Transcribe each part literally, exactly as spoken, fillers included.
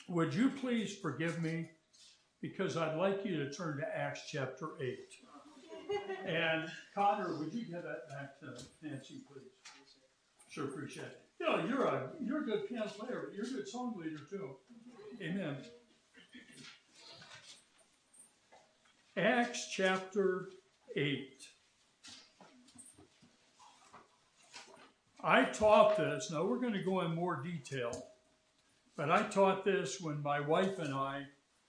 would you please forgive me? Because I'd like you to turn to Acts chapter eight. And Connor, would you give that back to Nancy, please? Sure, appreciate it. You know, you're a you're a good piano player, but you're a good song leader too. Amen. Acts chapter eight. I taught this. Now we're going to go in more detail, but I taught this when my wife and I,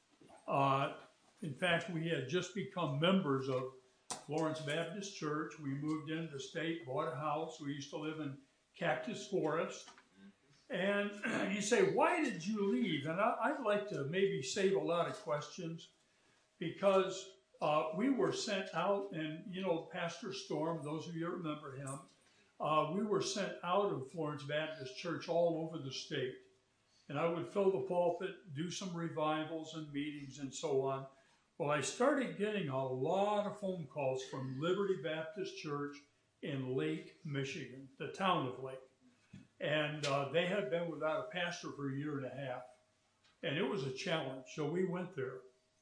uh, in fact, we had just become members of Florence Baptist Church. We moved into the state, bought a house. We used to live in Cactus Forest. And you say, why did you leave? And I, I'd like to maybe save a lot of questions, because uh, we were sent out, and you know, Pastor Storm, those of you that remember him, uh, we were sent out of Florence Baptist Church all over the state. And I would fill the pulpit, do some revivals and meetings and so on. Well, I started getting a lot of phone calls from Liberty Baptist Church in Lake, Michigan, the town of Lake. And uh, they had been without a pastor for a year and a half. And it was a challenge, so we went there.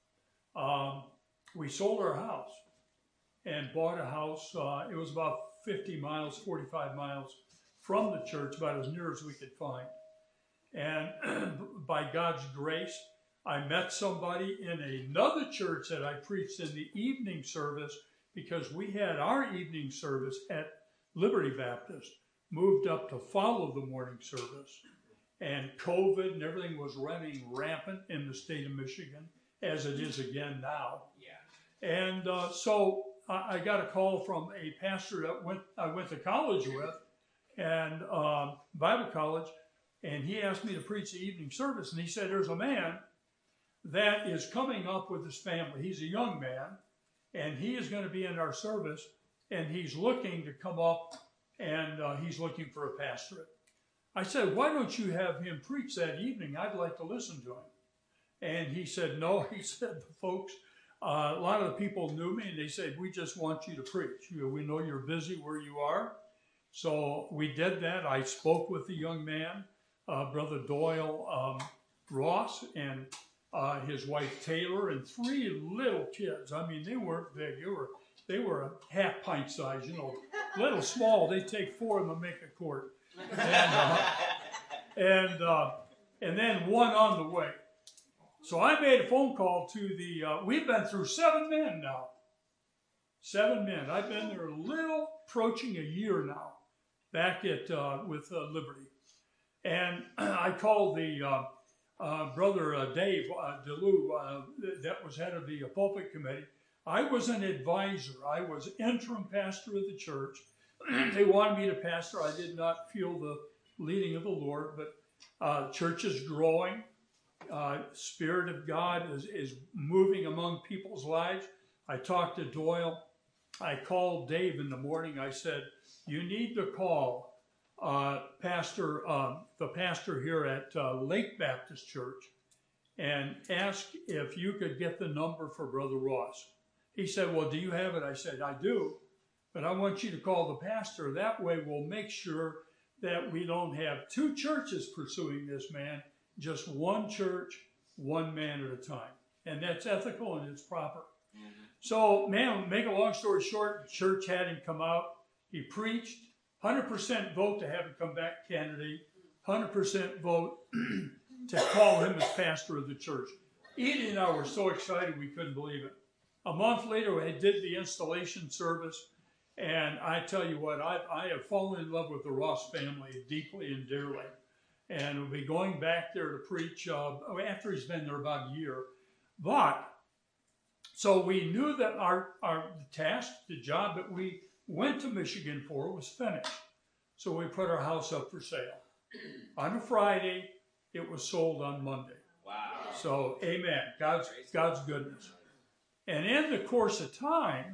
Um, we sold our house and bought a house. Uh, it was about fifty miles, forty-five miles from the church, about as near as we could find. And by God's grace, I met somebody in another church that I preached in the evening service, because we had our evening service at Liberty Baptist, moved up to follow the morning service. And COVID and everything was running rampant in the state of Michigan, as it is again now. Yeah. And uh, so I, I got a call from a pastor that went I went to college with, and uh, Bible college, and he asked me to preach the evening service. And he said, there's a man that is coming up with his family. He's a young man, and he is going to be in our service, and he's looking to come up, and uh, he's looking for a pastorate. I said, why don't you have him preach that evening? I'd like to listen to him. And he said, no. He said, the folks, uh, a lot of the people knew me, and they said, we just want you to preach. You know, we know you're busy where you are. So we did that. I spoke with the young man, uh, Brother Doyle um, Ross, and uh, his wife Taylor, and three little kids. I mean, they weren't big. They were they were a half pint size, you know, little small. They take four of them to make a quart. And, uh, and, uh, and then one on the way. So I made a phone call to the, uh, we've been through seven men now. Seven men. I've been there a little, approaching a year now, back at, uh, with uh, Liberty. And I called the, uh, uh, brother uh, Dave uh, DeLue, uh, that was head of the uh, pulpit committee. I was an advisor. I was interim pastor of the church. They wanted me to pastor. I did not feel the leading of the Lord, but uh, church is growing. Uh, Spirit of God is, is moving among people's lives. I talked to Doyle. I called Dave in the morning. I said, you need to call uh, Pastor, uh, the pastor here at uh, Lake Baptist Church, and ask if you could get the number for Brother Ross. He said, well, do you have it? I said, I do. But I want you to call the pastor. That way we'll make sure that we don't have two churches pursuing this man, just one church, one man at a time. And that's ethical and it's proper. Mm-hmm. So, man, make a long story short, the church had him come out. He preached, one hundred percent vote to have him come back candidate, one hundred percent vote to call him as pastor of the church. Edie and I were so excited we couldn't believe it. A month later, we did the installation service. And I tell you what, I, I have fallen in love with the Ross family deeply and dearly. And we'll be going back there to preach uh, after he's been there about a year. But, so we knew that our, our task, the job that we went to Michigan for was finished. So we put our house up for sale. On a Friday, it was sold on Monday. Wow. So, amen. God's, God's goodness. And in the course of time,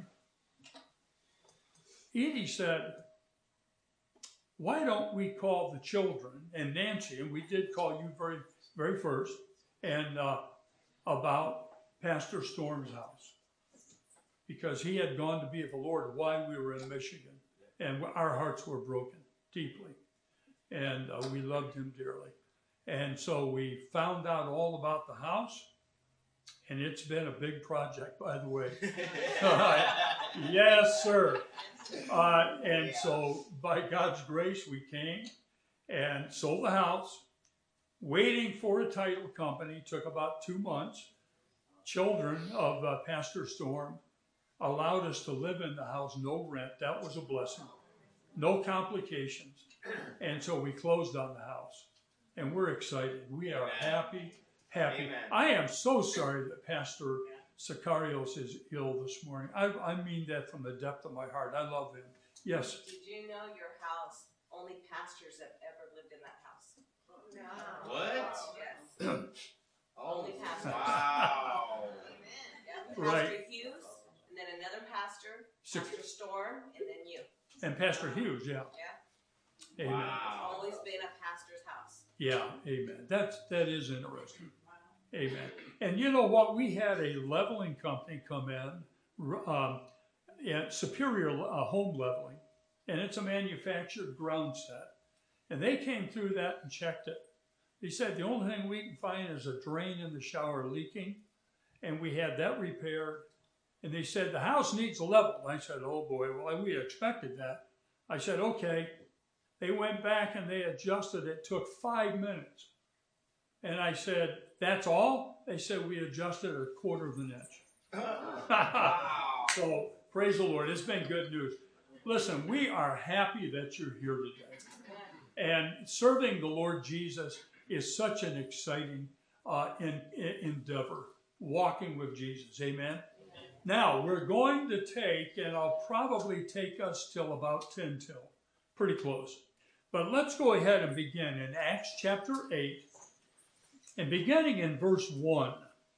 Edie said, why don't we call the children, and Nancy, and we did call you very, very first, and uh, about Pastor Storm's house. Because he had gone to be with the Lord while we were in Michigan. And our hearts were broken deeply. And uh, we loved him dearly. And so we found out all about the house, and it's been a big project, by the way. Yes, sir. Uh, and so by God's grace, we came and sold the house. Waiting for a title company took about two months. Children of uh, Pastor Storm allowed us to live in the house, no rent. That was a blessing. No complications. And so we closed on the house. And we're excited. We are happy, happy. Amen. I am so sorry that Pastor Sicarios is ill this morning. I, I mean that from the depth of my heart. I love him. Yes? Did you know your house, only pastors have ever lived in that house? No. What? Yes. Only pastors. Wow. Yeah, Pastor Right. Hughes, and then another pastor, Six. Pastor Storm, and then you. And Pastor Hughes, yeah. Yeah. Amen. Wow. It's always been a pastor's house. Yeah, amen. That's, that is interesting. Amen. And you know what? We had a leveling company come in, um, yeah, Superior uh, Home Leveling, and it's a manufactured ground set. And they came through that and checked it. They said the only thing we can find is a drain in the shower leaking, and we had that repaired. And they said the house needs a level. I said, oh boy, well, we expected that. I said, okay. They went back and they adjusted. It took five minutes. And I said, that's all? They said, we adjusted a quarter of an inch. So, praise the Lord. It's been good news. Listen, we are happy that you're here today. And serving the Lord Jesus is such an exciting uh, in, in, endeavor, walking with Jesus. Amen? Now, we're going to take, and I'll probably take us till about ten till. Pretty close. But let's go ahead and begin in Acts chapter eight. And beginning in verse one,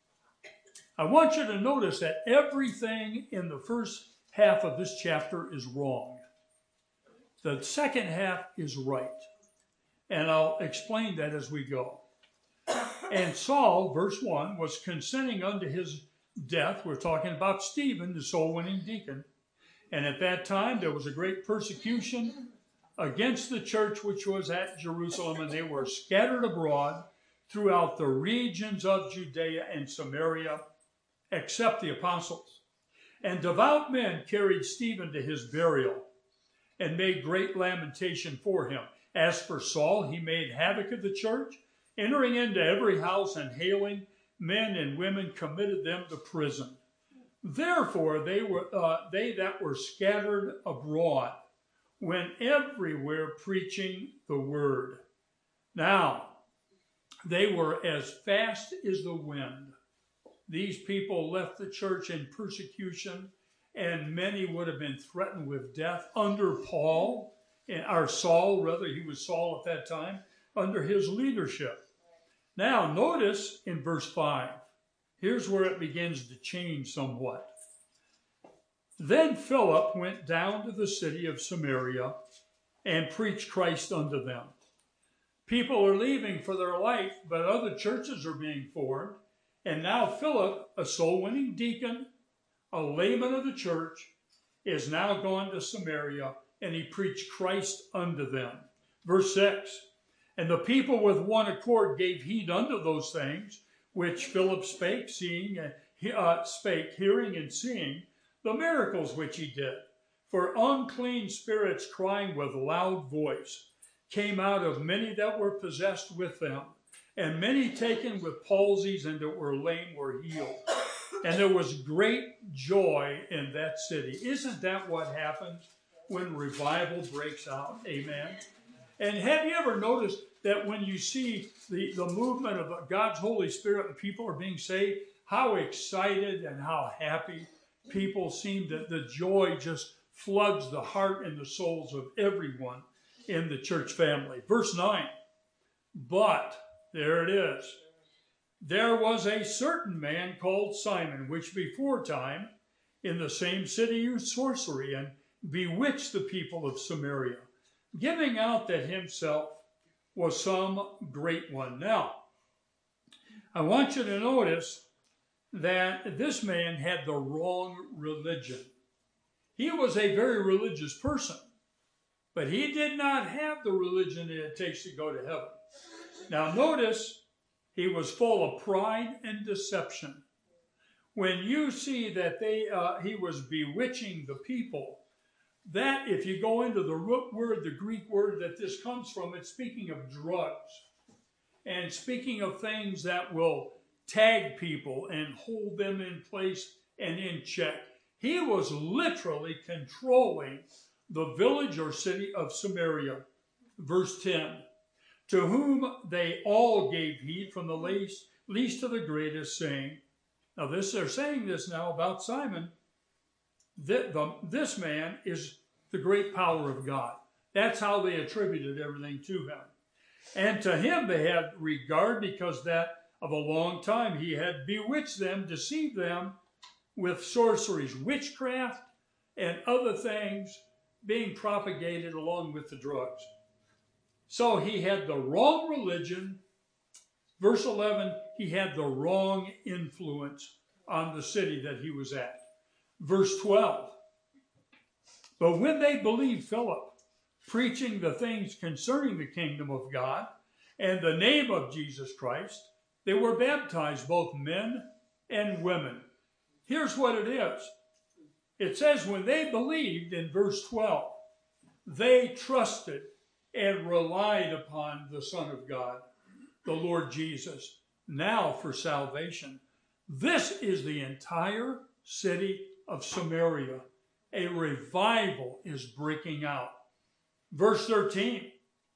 I want you to notice that everything in the first half of this chapter is wrong. The second half is right. And I'll explain that as we go. And Saul, verse one, was consenting unto his death. We're talking about Stephen, the soul-winning deacon. And at that time, there was a great persecution against the church which was at Jerusalem, and they were scattered abroad throughout the regions of Judea and Samaria, except the apostles. And devout men carried Stephen to his burial and made great lamentation for him. As for Saul, he made havoc of the church, entering into every house and hailing men and women, committed them to prison. Therefore, they were uh, they that were scattered abroad went everywhere preaching the word. Now, they were as fast as the wind. These people left the church in persecution, and many would have been threatened with death under Paul, or Saul, rather, he was Saul at that time, under his leadership. Now, notice in verse five, here's where it begins to change somewhat. Then Philip went down to the city of Samaria and preached Christ unto them. People are leaving for their life, but other churches are being formed. And now Philip, a soul-winning deacon, a layman of the church, is now gone to Samaria, and he preached Christ unto them. Verse six, and the people with one accord gave heed unto those things which Philip spake, seeing, uh, spake, hearing and seeing the miracles which he did. For unclean spirits, crying with loud voice, came out of many that were possessed with them, and many taken with palsies and that were lame were healed. And there was great joy in that city. Isn't that what happens when revival breaks out? Amen. And have you ever noticed that when you see the, the movement of God's Holy Spirit and people are being saved, how excited and how happy people seem, that the joy just floods the heart and the souls of everyone in the church family. Verse nine, but, there it is, there was a certain man called Simon, which before time in the same city used sorcery and bewitched the people of Samaria, giving out that himself was some great one. Now, I want you to notice that this man had the wrong religion. He was a very religious person, but he did not have the religion that it takes to go to heaven. Now notice, he was full of pride and deception. When you see that they, uh, he was bewitching the people, that if you go into the root word, the Greek word that this comes from, it's speaking of drugs. And speaking of things that will tag people and hold them in place and in check. He was literally controlling the village or city of Samaria. Verse ten, to whom they all gave heed from the least, least to the greatest, saying, now this, they're saying this now about Simon, that the, this man is the great power of God. That's how they attributed everything to him. And to him they had regard because that of a long time he had bewitched them, deceived them with sorceries, witchcraft, and other things being propagated along with the drugs. So he had the wrong religion. Verse eleven, he had the wrong influence on the city that he was at. Verse twelve, but when they believed Philip, preaching the things concerning the kingdom of God and the name of Jesus Christ, they were baptized, both men and women. Here's what it is. It says when they believed in verse twelve, they trusted and relied upon the Son of God, the Lord Jesus, now for salvation. This is the entire city of Samaria. A revival is breaking out. Verse thirteen,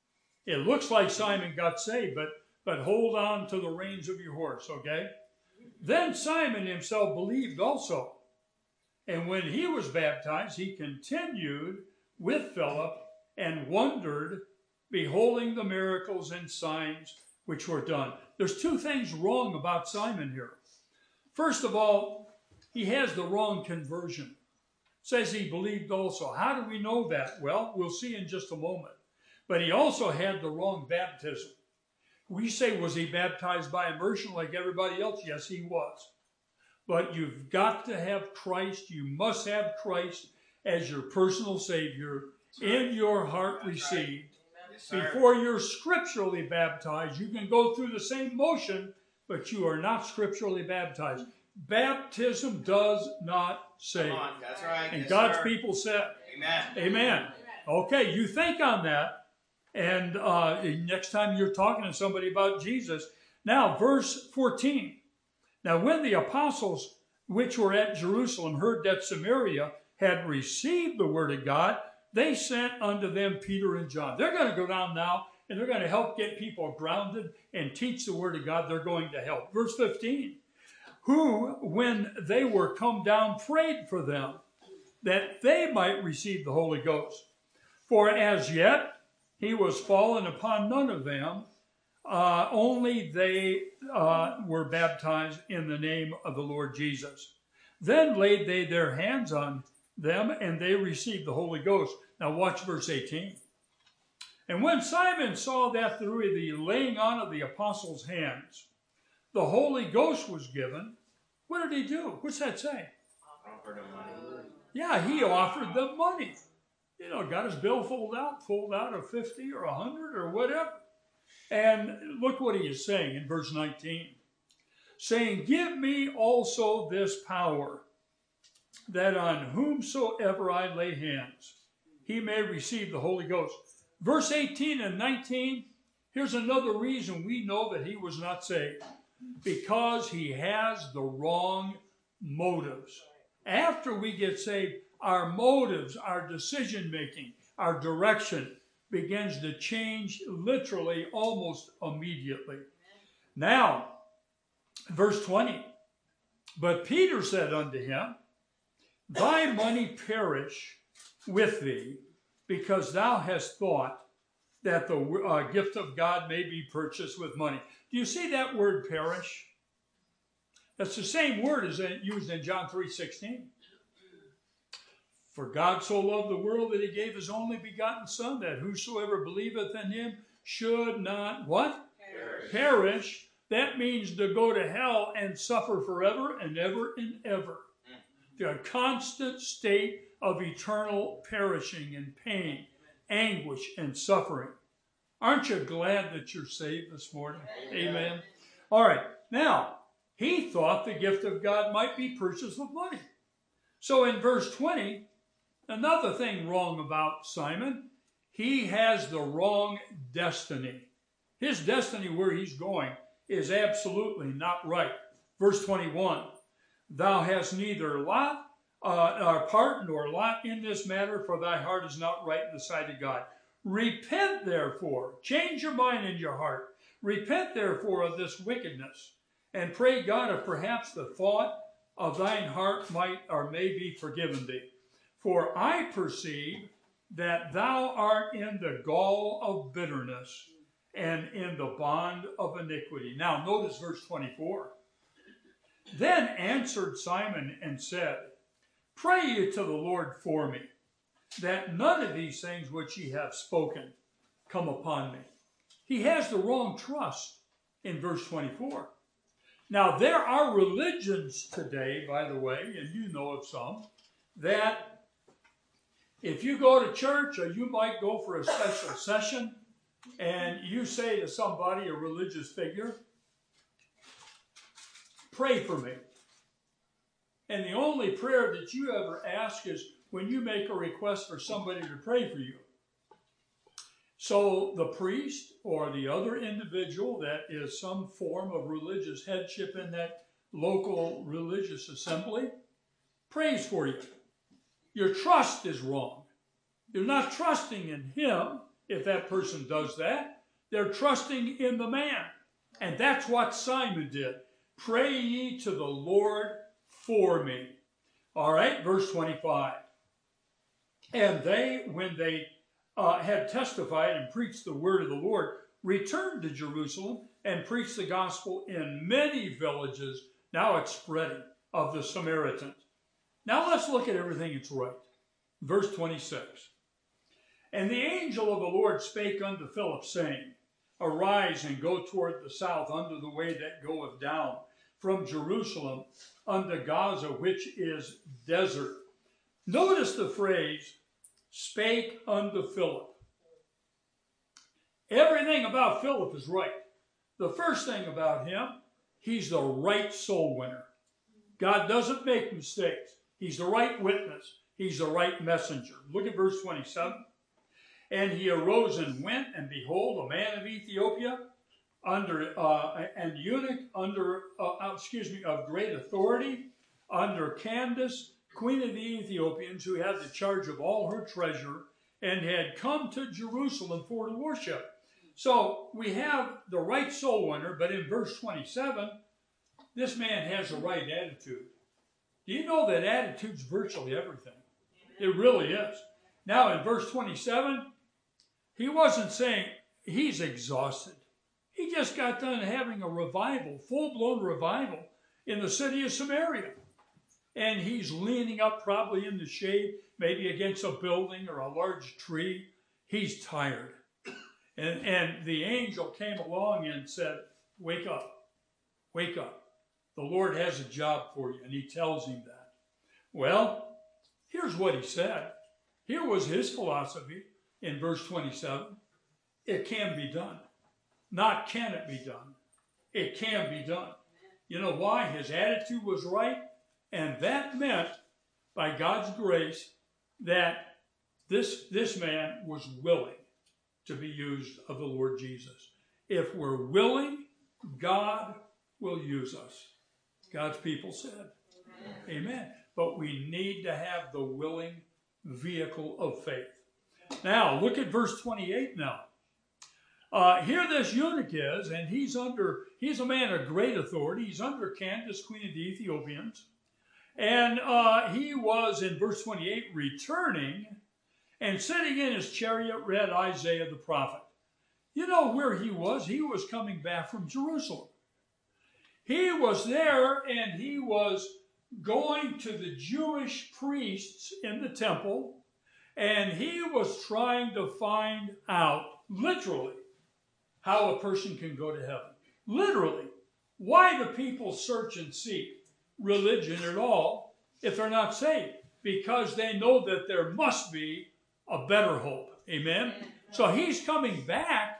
it looks like Simon got saved, but, but hold on to the reins of your horse, okay? Then Simon himself believed also. And when he was baptized, he continued with Philip and wondered, beholding the miracles and signs which were done. There's two things wrong about Simon here. First of all, he has the wrong conversion. Says he believed also. How do we know that? Well, we'll see in just a moment. But he also had the wrong baptism. We say, was he baptized by immersion like everybody else? Yes, he was. But you've got to have Christ. You must have Christ as your personal Savior in your heart received. Before you're scripturally baptized, you can go through the same motion, but you are not scripturally baptized. Baptism does not save. Come on, that's right. And yes, God's sir. people said, Amen. Amen. Okay, you think on that. And uh, next time you're talking to somebody about Jesus. Now, verse fourteen. Now, when the apostles which were at Jerusalem heard that Samaria had received the word of God, they sent unto them Peter and John. They're going to go down now, and they're going to help get people grounded and teach the word of God. They're going to help. Verse fifteen. Who, when they were come down, prayed for them, that they might receive the Holy Ghost. For as yet he was fallen upon none of them, uh, only they uh, were baptized in the name of the Lord Jesus. Then laid they their hands on them, and they received the Holy Ghost. Now watch verse eighteen. And when Simon saw that through the laying on of the apostles' hands, the Holy Ghost was given, what did he do? What's that say? Offered him money. Yeah, he offered them money. You know, got his bill folded out, folded out of fifty or a hundred or whatever. And look what he is saying in verse nineteen. Saying, give me also this power, that on whomsoever I lay hands, he may receive the Holy Ghost. Verse eighteen and nineteen, here's another reason we know that he was not saved. Because he has the wrong motives. After we get saved, our motives, our decision-making, our direction begins to change literally almost immediately. Now, verse twenty, but Peter said unto him, thy money perish with thee, because thou hast thought that the uh, gift of God may be purchased with money. Do you see that word perish? That's the same word as used in John three sixteen. For God so loved the world that he gave his only begotten Son, that whosoever believeth in him should not, what? Perish. Perish. That means to go to hell and suffer forever and ever and ever. The constant state of eternal perishing and pain, anguish and suffering. Aren't you glad that you're saved this morning? Amen. Amen. All right. Now, he thought the gift of God might be purchased with money. So in verse twenty, another thing wrong about Simon, he has the wrong destiny. His destiny where he's going is absolutely not right. Verse twenty-one, thou hast neither lot, uh, or part nor lot in this matter, for thy heart is not right in the sight of God. Repent, therefore, change your mind and your heart. Repent, therefore, of this wickedness, and pray God if perhaps the thought of thine heart might or may be forgiven thee. For I perceive that thou art in the gall of bitterness and in the bond of iniquity. Now, notice verse twenty-four. Then answered Simon and said, pray ye to the Lord for me, that none of these things which ye have spoken come upon me. He has the wrong trust in verse twenty-four. Now, there are religions today, by the way, and you know of some, that if you go to church or you might go for a special session and you say to somebody, a religious figure, pray for me. And the only prayer that you ever ask is when you make a request for somebody to pray for you. So the priest or the other individual that is some form of religious headship in that local religious assembly prays for you. Your trust is wrong. You're not trusting in him if that person does that. They're trusting in the man. And that's what Simon did. Pray ye to the Lord for me. All right, verse twenty-five. And they, when they uh, had testified and preached the word of the Lord, returned to Jerusalem and preached the gospel in many villages. Now it's spreading, of the Samaritans. Now let's look at everything that's right. Verse twenty-six. And the angel of the Lord spake unto Philip, saying, arise and go toward the south unto the way that goeth down from Jerusalem unto Gaza, which is desert. Notice the phrase, spake unto Philip. Everything about Philip is right. The first thing about him, he's the right soul winner. God doesn't make mistakes. He's the right witness. He's the right messenger. Look at verse twenty-seven. And he arose and went, and behold, a man of Ethiopia, under uh, an eunuch under, uh, excuse me, of great authority, under Candace, queen of the Ethiopians, who had the charge of all her treasure, and had come to Jerusalem for to worship. So we have the right soul winner, but in verse twenty-seven, this man has the right attitude. Do you know that attitude's virtually everything? It really is. Now in verse twenty-seven, he wasn't saying he's exhausted. He just got done having a revival, full-blown revival in the city of Samaria. And he's leaning up probably in the shade, maybe against a building or a large tree. He's tired. And, and the angel came along and said, wake up, wake up. The Lord has a job for you. And he tells him that. Well, here's what he said. Here was his philosophy in verse twenty-seven. It can be done. Not can it be done. It can be done. You know why? His attitude was right. And that meant, by God's grace, that this, this man was willing to be used of the Lord Jesus. If we're willing, God will use us. God's people said. Amen. Amen. But we need to have the willing vehicle of faith. Now, look at verse twenty-eight now. Uh, here this eunuch is, and he's under, he's a man of great authority. He's under Candace, queen of the Ethiopians. And uh, he was, in verse twenty-eight, returning, and sitting in his chariot read Isaiah the prophet. You know where he was? He was coming back from Jerusalem. He was there, and he was going to the Jewish priests in the temple, and he was trying to find out, literally, how a person can go to heaven. Literally. Why do people search and seek religion at all if they're not saved? Because they know that there must be a better hope. Amen? So he's coming back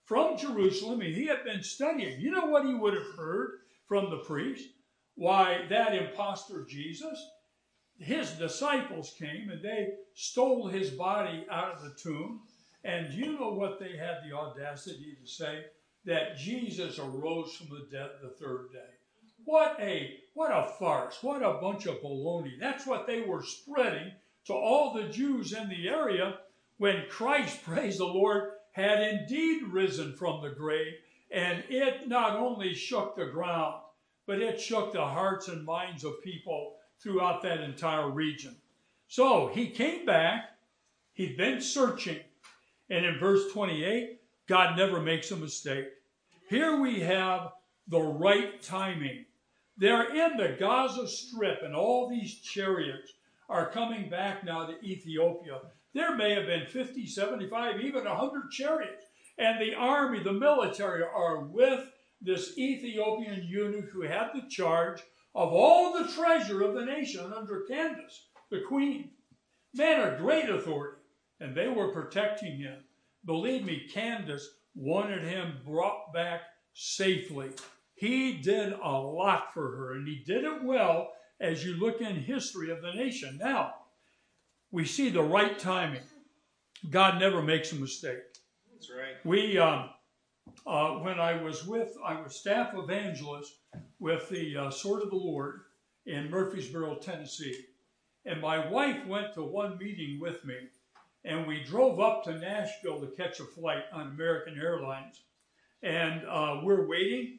from Jerusalem, and he had been studying. You know what he would have heard from the priest? Why, that impostor Jesus, his disciples came and they stole his body out of the tomb. And you know what they had the audacity to say? That Jesus arose from the dead the third day. What a, what a farce. What a bunch of baloney. That's what they were spreading to all the Jews in the area when Christ, praise the Lord, had indeed risen from the grave. And it not only shook the ground, but it shook the hearts and minds of people throughout that entire region. So he came back. He'd been searching. And in verse twenty-eight, God never makes a mistake. Here we have the right timing. They're in the Gaza Strip, and all these chariots are coming back now to Ethiopia. There may have been fifty, seventy-five, even one hundred chariots. And the army, the military, are with this Ethiopian eunuch who had the charge of all the treasure of the nation under Candace, the queen. Man of great authority. And they were protecting him. Believe me, Candace wanted him brought back safely. He did a lot for her, and he did it well as you look in history of the nation. Now, we see the right timing. God never makes a mistake. That's right. We, um, uh, when I was with, I was staff evangelist with the uh, Sword of the Lord in Murfreesboro, Tennessee. And my wife went to one meeting with me. And we drove up to Nashville to catch a flight on American Airlines. And uh, we're waiting,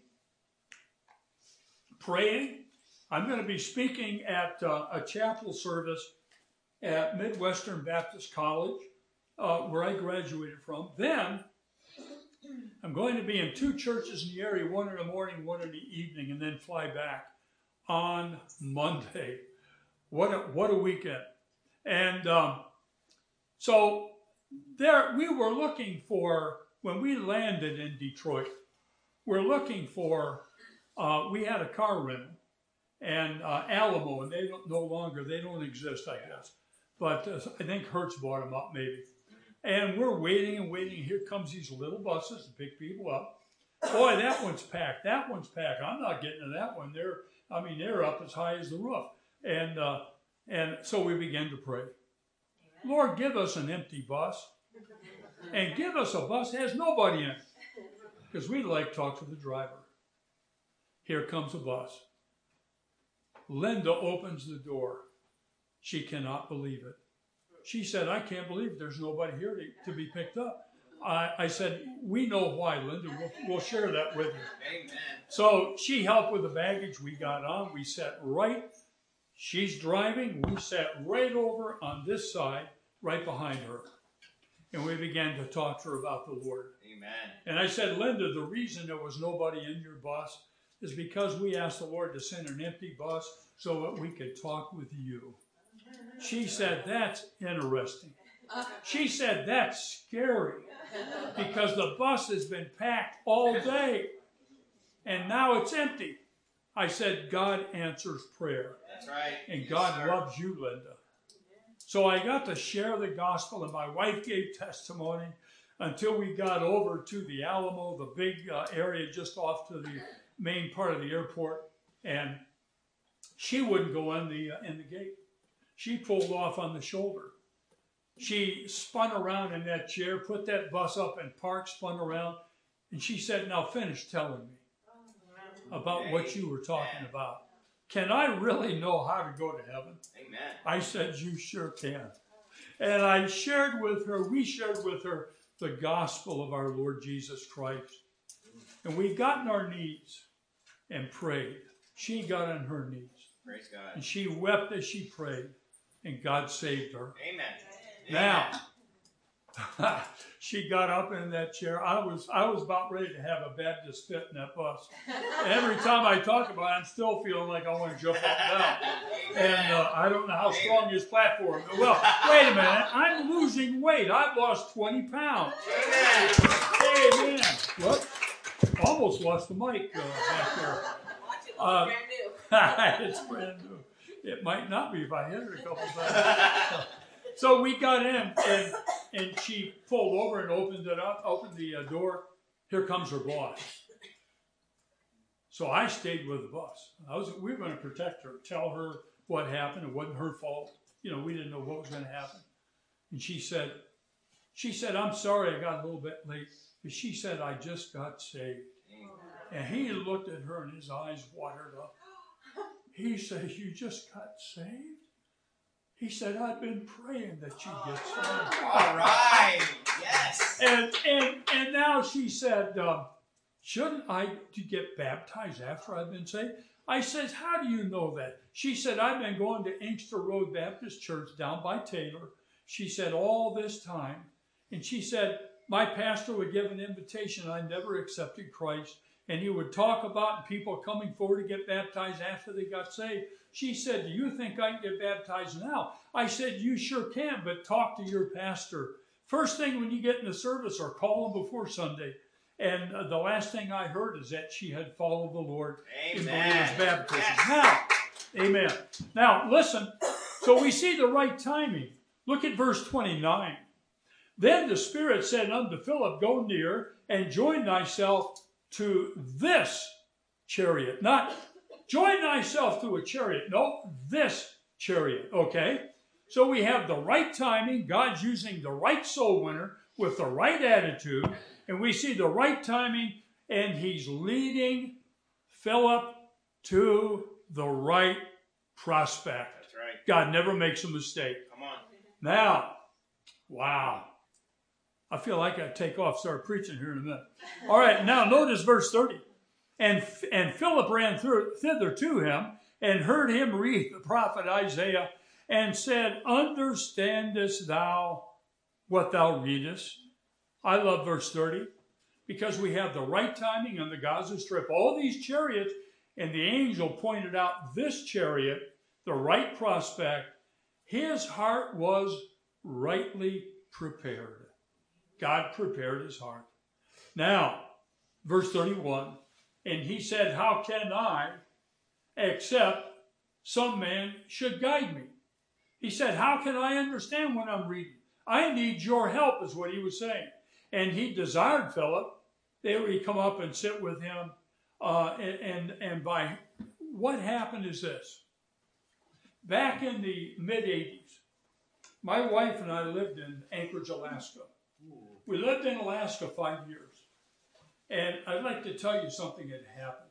praying. I'm going to be speaking at uh, a chapel service at Midwestern Baptist College, uh, where I graduated from. Then I'm going to be in two churches in the area, one in the morning, one in the evening, and then fly back on Monday. What a, what a weekend. And um, so there we were looking for, when we landed in Detroit, we're looking for, uh, we had a car rental, and uh, Alamo, and they don't, no longer, they don't exist, I guess. But uh, I think Hertz bought them up maybe. And we're waiting and waiting. Here comes these little buses to pick people up. Boy, that one's packed. That one's packed. I'm not getting to that one. They're, I mean, they're up as high as the roof. And uh, and so we began to pray. Lord, give us an empty bus. And give us a bus that has nobody in it. Because we'd like to talk to the driver. Here comes a bus. Linda opens the door. She cannot believe it. She said, I can't believe there's nobody here to, to be picked up. I, I said, we know why, Linda. We'll, we'll share that with you. Amen. So she helped with the baggage. We got on. We sat right. She's driving. We sat right over on this side, right behind her. And we began to talk to her about the Lord. Amen. And I said, Linda, the reason there was nobody in your bus is because we asked the Lord to send an empty bus so that we could talk with you. She said, that's interesting. She said, that's scary because the bus has been packed all day and now it's empty. I said, God answers prayer. That's right. And Yes, God sir. loves you, Linda. So I got to share the gospel, and my wife gave testimony until we got over to the Alamo, the big uh, area just off to the main part of the airport, and she wouldn't go in the uh, in the gate. She pulled off on the shoulder. She spun around in that chair, put that bus up and parked, spun around, and she said, now finish telling me about what you were talking about. Can I really know how to go to heaven? Amen. I said, you sure can. And I shared with her, we shared with her the gospel of our Lord Jesus Christ. And we got on our knees and prayed. She got on her knees. Praise God. And she wept as she prayed. And God saved her. Amen. Now, she got up in that chair. I was I was about ready to have a Baptist fit in that bus. Every time I talk about it, I'm still feeling like I want to jump up and down. And uh, I don't know how strong his platform is. Well, wait a minute. I'm losing weight. I've lost twenty pounds. Amen. Amen. What? Almost lost the mic uh, back there. Watch it, Uh, brand new. It's brand new. It might not be if I hit it a couple times. So we got in, and, and she pulled over and opened it up, opened the uh, door, here comes her boss. So I stayed with the boss. I was, we were going to protect her, tell her what happened. It wasn't her fault. You know, we didn't know what was going to happen. And she said, she said, I'm sorry I got a little bit late. But she said, I just got saved. And he looked at her and his eyes watered up. He said, you just got saved? He said, I've been praying that you get saved. All right. Yes. And and and now she said, um, shouldn't I to get baptized after I've been saved? I said, how do you know that? She said, I've been going to Inkster Road Baptist Church down by Taylor. She said, all this time. And she said, my pastor would give an invitation. I never accepted Christ. And he would talk about people coming forward to get baptized after they got saved. She said, do you think I can get baptized now? I said, you sure can, but talk to your pastor. First thing when you get in the service or call him before Sunday. And uh, the last thing I heard is that she had followed the Lord Amen. in believer's baptism. Yes. Now, amen. Now, listen. So we see the right timing. Look at verse twenty-nine. Then the Spirit said unto Philip, go near and join thyself to this chariot. Not join thyself to a chariot. No, this chariot. Okay? So we have the right timing. God's using the right soul winner with the right attitude. And we see the right timing. And he's leading Philip to the right prospect. That's right. God never makes a mistake. Come on. Now, wow. I feel like I take off, start preaching here in a minute. All right, now notice verse thirty. And, and Philip ran through, thither to him and heard him read the prophet Isaiah and said, understandest thou what thou readest? I love verse thirty because we have the right timing on the Gaza Strip. All these chariots, and the angel pointed out this chariot, the right prospect. His heart was rightly prepared. God prepared his heart. Now, verse thirty-one, and he said, how can I, except some man should guide me? He said, how can I understand when I'm reading? I need your help, is what he was saying. And he desired Philip that he come up and sit with him. Uh, and, and, and by what happened is this. Back in the mid eighties, my wife and I lived in Anchorage, Alaska. We lived in Alaska five years. And I'd like to tell you something that happened.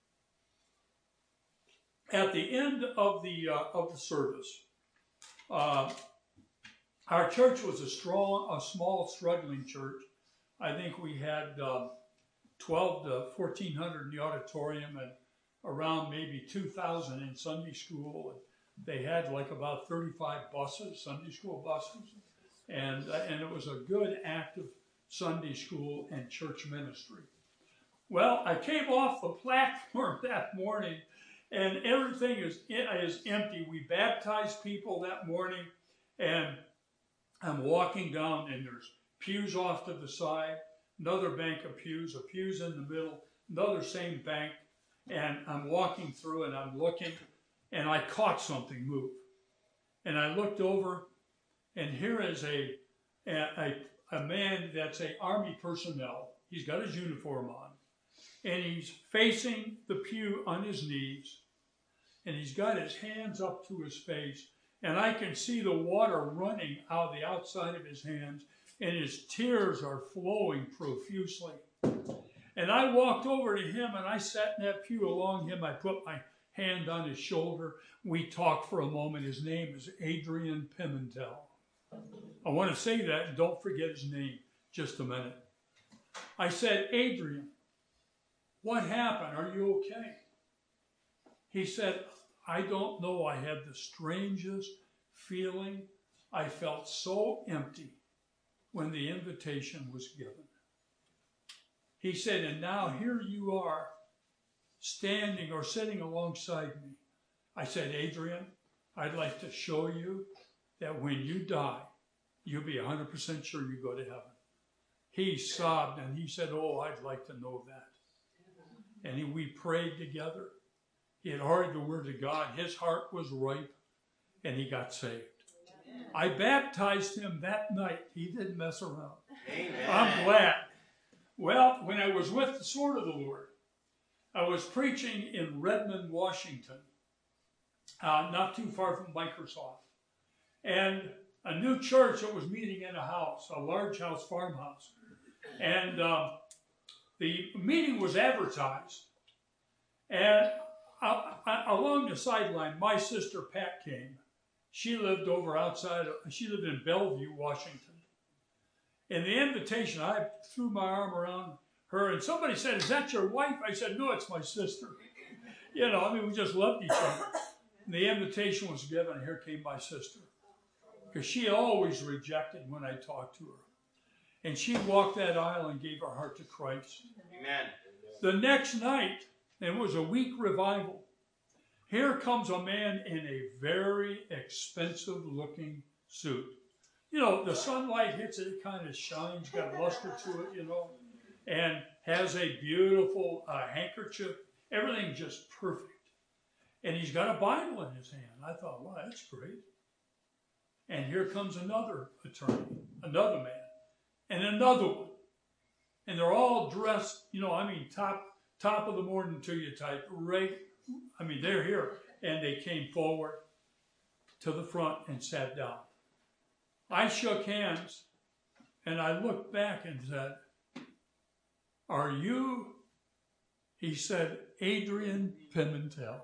At the end of the uh, of the service, uh, our church was a strong, a small, struggling church. I think we had uh, twelve to fourteen hundred in the auditorium and around maybe two thousand in Sunday school. And they had like about thirty-five buses, Sunday school buses. And, uh, and it was a good, active Sunday school and church ministry. Well, I came off the platform that morning, and everything is, is empty. We baptized people that morning, and I'm walking down, and there's pews off to the side, another bank of pews, a pews in the middle, another same bank, and I'm walking through, and I'm looking, and I caught something move. And I looked over, and here is a, a, a man that's a Army personnel. He's got his uniform on. And he's facing the pew on his knees. And he's got his hands up to his face. And I can see the water running out the outside of his hands. And his tears are flowing profusely. And I walked over to him and I sat in that pew along him. I put my hand on his shoulder. We talked for a moment. His name is Adrian Pimentel. I want to say that and don't forget his name. Just a minute. I said, Adrian, what happened? Are you okay? He said, I don't know. I had the strangest feeling. I felt so empty when the invitation was given. He said, and now here you are standing or sitting alongside me. I said, Adrian, I'd like to show you that when you die, you'll be one hundred percent sure you go to heaven. He sobbed and he said, oh, I'd like to know that. And he, we prayed together. He had heard the word of God. His heart was ripe and he got saved. Amen. I baptized him that night. He didn't mess around. Amen. I'm glad. Well, when I was with the Sword of the Lord, I was preaching in Redmond, Washington, uh, not too far from Microsoft. And a new church that was meeting in a house, a large house, farmhouse. And uh, the meeting was advertised. And uh, along the sideline, my sister Pat came. She lived over outside, of, she lived in Bellevue, Washington. In the invitation, I threw my arm around her, and somebody said, "Is that your wife?" I said, "No, it's my sister." You know, I mean, we just loved each other. And the invitation was given, and here came my sister. Because she always rejected when I talked to her. And she walked that aisle and gave her heart to Christ. Amen. The next night, and it was a week revival, here comes a man in a very expensive-looking suit. You know, the sunlight hits it, it kind of shines, got luster to it, you know, and has a beautiful uh, handkerchief, everything just perfect. And he's got a Bible in his hand. I thought, wow, that's great. And here comes another attorney, another man, and another one. And they're all dressed, you know, I mean, top top of the morning to you type, right? I mean, they're here. And they came forward to the front and sat down. I shook hands, and I looked back and said, "Are you," he said, "Adrian Pimentel?"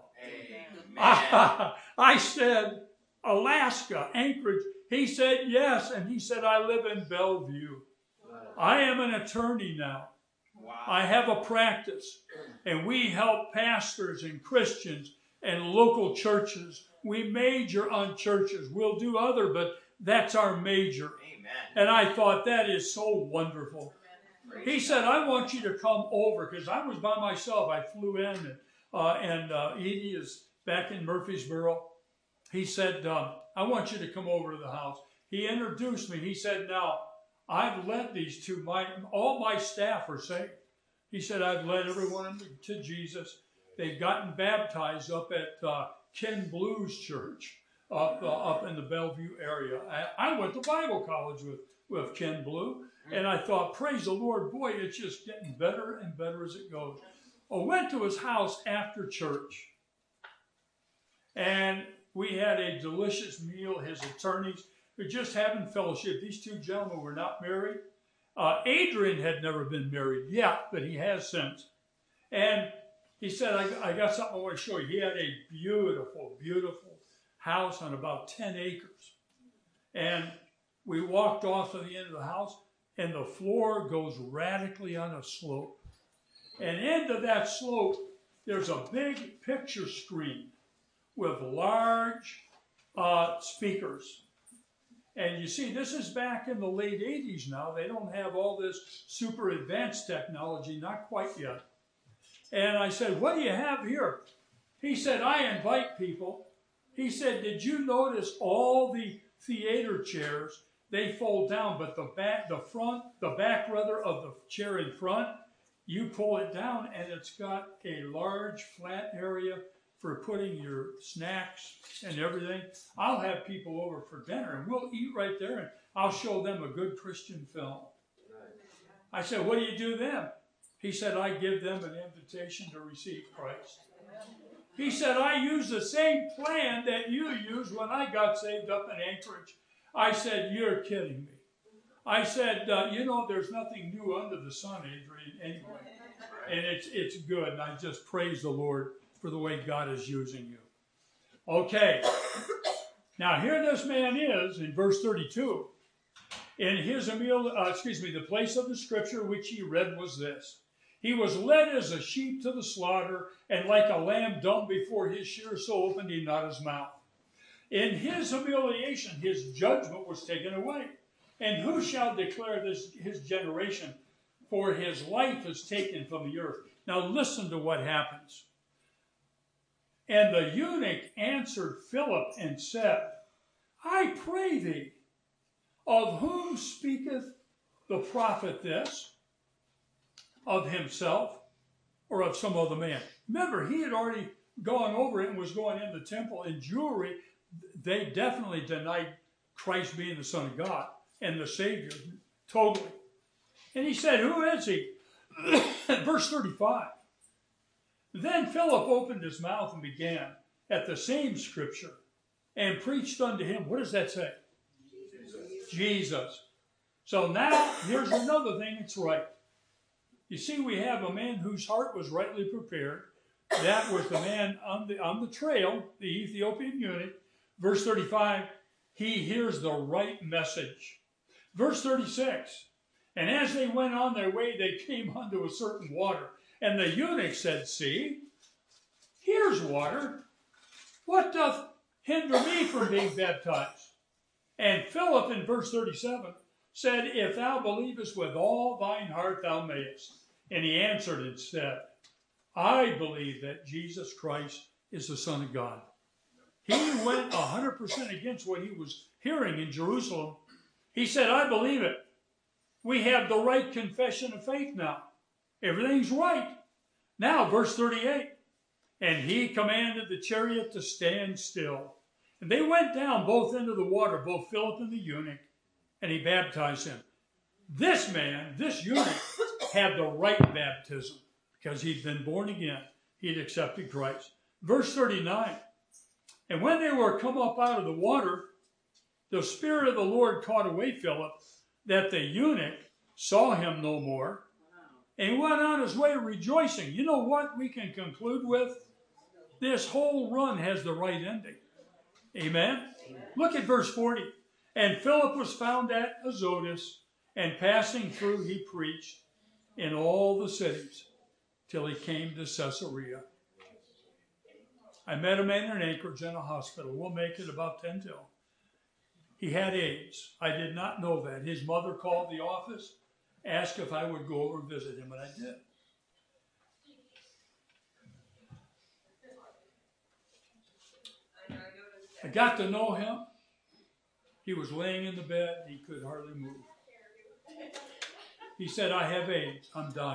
I, I said, "Alaska, Anchorage." He said, "Yes." And he said, "I live in Bellevue. I am an attorney now. Wow. I have a practice. And we help pastors and Christians and local churches. We major on churches. We'll do other, but that's our major." Amen. And I thought, that is so wonderful. He said, "I want you to come over," because I was by myself. I flew in, and, uh, and uh, Edie is back in Murfreesboro. He said, uh, "I want you to come over to the house." He introduced me. He said, "Now, I've led these two. My, all my staff are saved." He said, "I've led everyone to Jesus. They've gotten baptized up at uh, Ken Blue's church up, uh, up in the Bellevue area. I, I went to Bible college with, with Ken Blue, and I thought, praise the Lord, boy, it's just getting better and better as it goes. I went to his house after church, and we had a delicious meal. His attorneys were just having fellowship. These two gentlemen were not married. Uh, Adrian had never been married yet, but he has since. And he said, I, I got something I want to show you. He had a beautiful, beautiful house on about ten acres. And we walked off to the end of the house, and the floor goes radically on a slope. And into that slope, there's a big picture screen with large uh, speakers. And you see, this is back in the late eighties now. They don't have all this super advanced technology, not quite yet. And I said, "What do you have here?" He said, "I invite people." He said, "Did you notice all the theater chairs, they fold down, but the back, the front, the back rather of the chair in front, you pull it down and it's got a large flat area for putting your snacks and everything. I'll have people over for dinner and we'll eat right there and I'll show them a good Christian film." I said, "What do you do then?" He said, "I give them an invitation to receive Christ." He said, "I use the same plan that you used when I got saved up in Anchorage." I said, "You're kidding me." I said, uh, "You know, there's nothing new under the sun, Adrian, anyway." And it's, it's good. And I just praise the Lord for the way God is using you. Okay. Now, here this man is in verse thirty-two. In his meal, uh, excuse me, the place of the scripture which he read was this: "He was led as a sheep to the slaughter, and like a lamb dumb before his shears, so opened he not his mouth. In his humiliation, his judgment was taken away. And who shall declare this his generation? For his life is taken from the earth." Now listen to what happens. "And the eunuch answered Philip and said, I pray thee, of whom speaketh the prophet this? Of himself or of some other man?" Remember, he had already gone over it and was going in the temple in jewelry. They definitely denied Christ being the Son of God and the Savior, totally. And he said, "Who is he?" Verse thirty-five. Then Philip opened his mouth and began at the same scripture and preached unto him. What does that say? Jesus. Jesus. So now here's another thing that's right. You see, we have a man whose heart was rightly prepared. That was the man on the, on the trail, the Ethiopian eunuch. Verse thirty-five, he hears the right message. Verse thirty-six, and as they went on their way, they came unto a certain water. And the eunuch said, see, here's water. What doth hinder me from being baptized? And Philip, in verse thirty-seven, said, if thou believest with all thine heart, thou mayest. And he answered and said, I believe that Jesus Christ is the Son of God. He went one hundred percent against what he was hearing in Jerusalem. He said, I believe it. We have the right confession of faith now. Everything's right. Now, verse thirty-eight. And he commanded the chariot to stand still. And they went down both into the water, both Philip and the eunuch, and he baptized him. This man, this eunuch, had the right baptism because he'd been born again. He'd accepted Christ. Verse thirty-nine. And when they were come up out of the water, the Spirit of the Lord caught away Philip, that the eunuch saw him no more, and he went on his way rejoicing. You know what we can conclude with? This whole run has the right ending. Amen? Amen. Look at verse forty. And Philip was found at Azotus, and passing through he preached in all the cities till he came to Caesarea. I met a man in Anchorage in a hospital. We'll make it about ten till. He had AIDS. I did not know that. His mother called the office, asked if I would go over and visit him, and I did. I got to know him. He was laying in the bed. He could hardly move. He said, I have AIDS. I'm dying.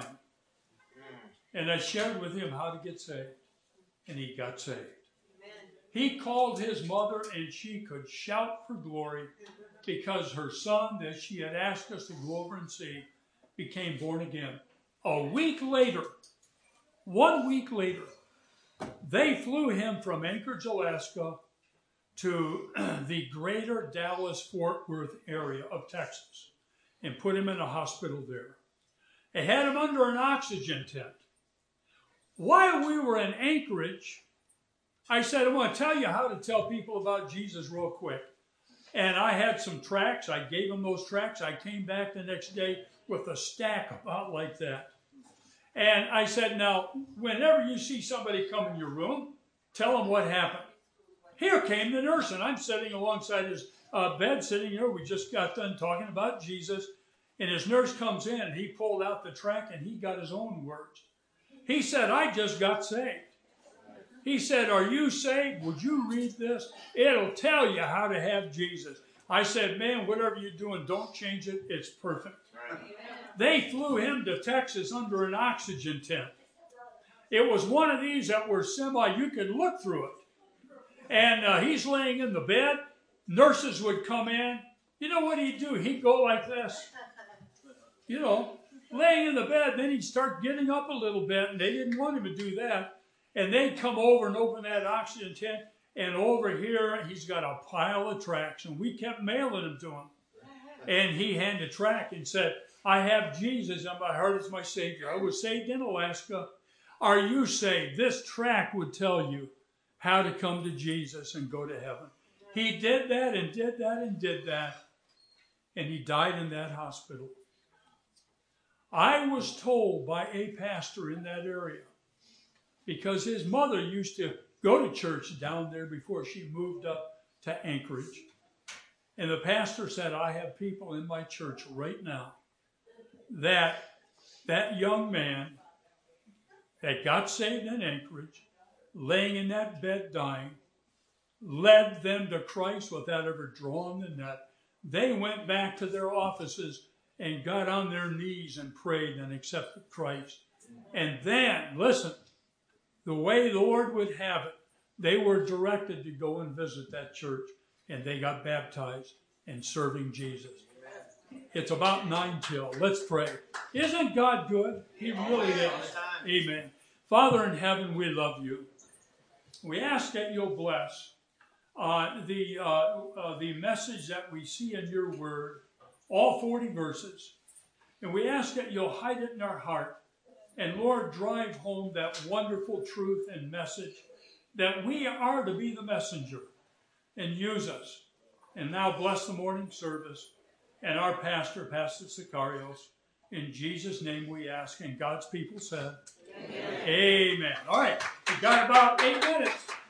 And I shared with him how to get saved. And he got saved. He called his mother, and she could shout for glory because her son that she had asked us to go over and see became born again. A week later, one week later, they flew him from Anchorage, Alaska to the greater Dallas-Fort Worth area of Texas and put him in a hospital there. They had him under an oxygen tent. While we were in Anchorage, I said, I want to tell you how to tell people about Jesus real quick. And I had some tracts. I gave them those tracts. I came back the next day with a stack about like that. And I said, now, whenever you see somebody come in your room, tell them what happened. Here came the nurse, and I'm sitting alongside his uh, bed, sitting here. We just got done talking about Jesus. And his nurse comes in, and he pulled out the tract, and he got his own words. He said, I just got saved. He said, are you saved? Would you read this? It'll tell you how to have Jesus. I said, man, whatever you're doing, don't change it. It's perfect. Right. They flew him to Texas under an oxygen tent. It was one of these that were semi, you could look through it. And uh, he's laying in the bed. Nurses would come in. You know what he'd do? He'd go like this. You know, laying in the bed. Then he'd start getting up a little bit. And they didn't want him to do that. And they'd come over and open that oxygen tent. And over here, he's got a pile of tracts. And we kept mailing them to him. And he handed a tract and said, I have Jesus in my heart as my Savior. I was saved in Alaska. Are you saved? This tract would tell you how to come to Jesus and go to heaven. He did that and did that and did that. And he died in that hospital. I was told by a pastor in that area, because his mother used to go to church down there before she moved up to Anchorage. And the pastor said, I have people in my church right now that that young man that got saved in Anchorage, laying in that bed dying, led them to Christ without ever drawing the net. They went back to their offices and got on their knees and prayed and accepted Christ. And then, listen, the way the Lord would have it, they were directed to go and visit that church, and they got baptized and serving Jesus. It's about nine till. Let's pray. Isn't God good? He really is. Amen. Father in heaven, we love you. We ask that you'll bless uh, the, uh, uh, the message that we see in your word, all forty verses. And we ask that you'll hide it in our heart. And Lord, drive home that wonderful truth and message that we are to be the messenger, and use us. And now bless the morning service and our pastor, Pastor Sicarios. In Jesus' name we ask, and God's people said, Amen. Amen. All right, we got about eight minutes.